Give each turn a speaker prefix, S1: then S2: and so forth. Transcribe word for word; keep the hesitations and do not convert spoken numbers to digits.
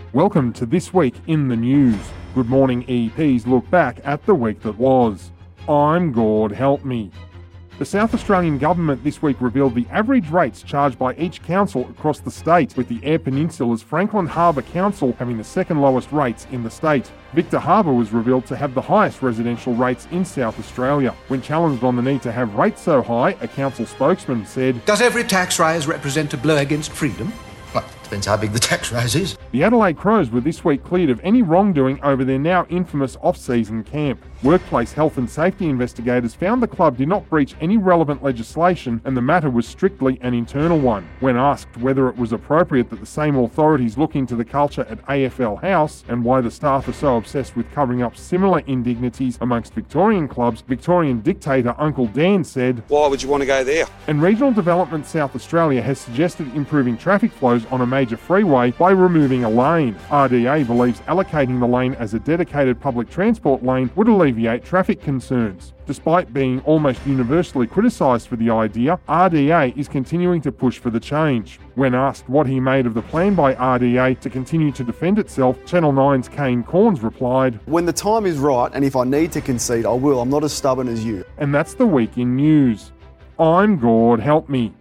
S1: Welcome to This Week in the News. Good morning E Ps look back at the week that was. I'm Gord Help Me. The South Australian Government this week revealed the average rates charged by each council across the state, with the Eyre Peninsula's Franklin Harbour Council having the second lowest rates in the state. Victor Harbour was revealed to have the highest residential rates in South Australia. When challenged on the need to have rates so high, a council spokesman said,
S2: "Does every tax rise represent a blow against freedom?"
S3: Well, depends how big the tax rise is.
S1: The Adelaide Crows were this week cleared of any wrongdoing over their now infamous off-season camp. Workplace health and safety investigators found the club did not breach any relevant legislation and the matter was strictly an internal one. When asked whether it was appropriate that the same authorities look into the culture at A F L House and why the staff are so obsessed with covering up similar indignities amongst Victorian clubs, Victorian dictator Uncle Dan said,
S4: "Why would you want to go there?"
S1: And Regional Development South Australia has suggested improving traffic flows on a major freeway by removing a lane. R D A believes allocating the lane as a dedicated public transport lane would alleviate traffic concerns. Despite being almost universally criticised for the idea, R D A is continuing to push for the change. When asked what he made of the plan by R D A to continue to defend itself, Channel nine's Kane Corns replied,
S5: "When the time is right, and if I need to concede, I will. I'm not as stubborn as you."
S1: And that's the week in news. I'm Gord Help Me.